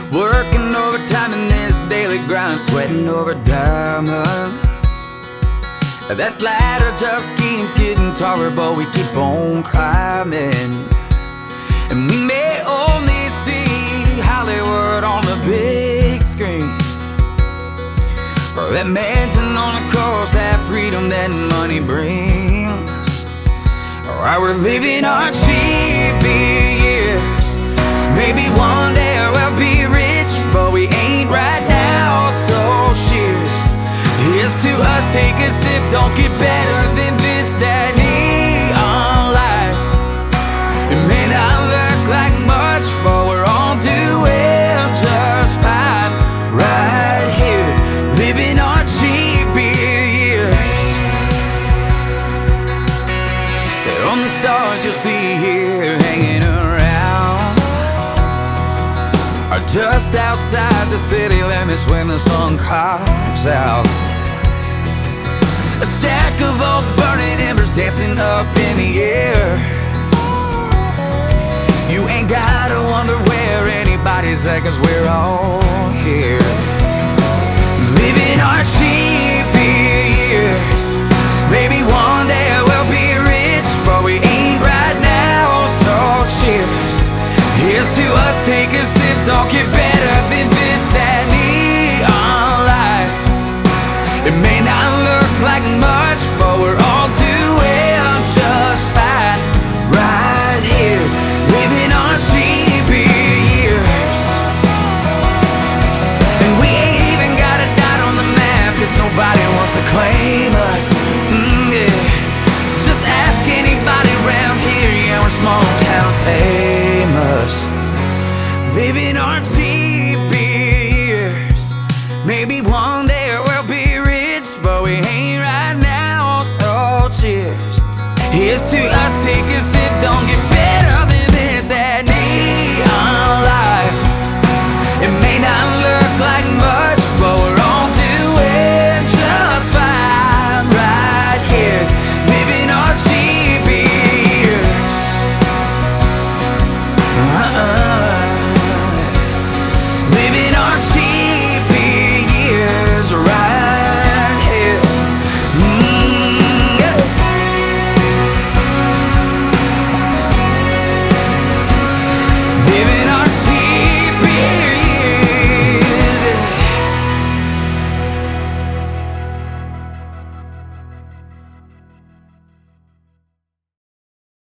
Working overtime in this daily grind, sweating over diamonds. That ladder just keeps getting taller, but we keep on climbing. And we may only see Hollywood on the big screen, or that mansion on the coast, that freedom that money brings. Or we're living our cheap years. Maybe one day we'll be rich, but we ain't right now, so cheers. Here's to us, take a sip, don't get better than this, that neon light. It may not look like much, but we're all doing just fine right here, living our cheap years. They're on the stars you'll see here hanging around, are just outside the city limits when the sun carves out. A stack of oak burning embers dancing up in the air. You ain't gotta wonder where anybody's at, 'cause we're all here, living our cheap years. Maybe one day we'll be rich, but we ain't right now, so cheers. Here's to us, take a sip, don't get better than this, that neon light. It may not look like much, but we're all doing just fine right here, living our cheap years. And we ain't even got a dot on the map, 'cause nobody wants to claim us. Yeah. Just ask anybody around here, yeah, we're small town famous, living our cheap years. Maybe one day we'll be rich, but we ain't right now, so cheers. Here's to us, take a sip, don't get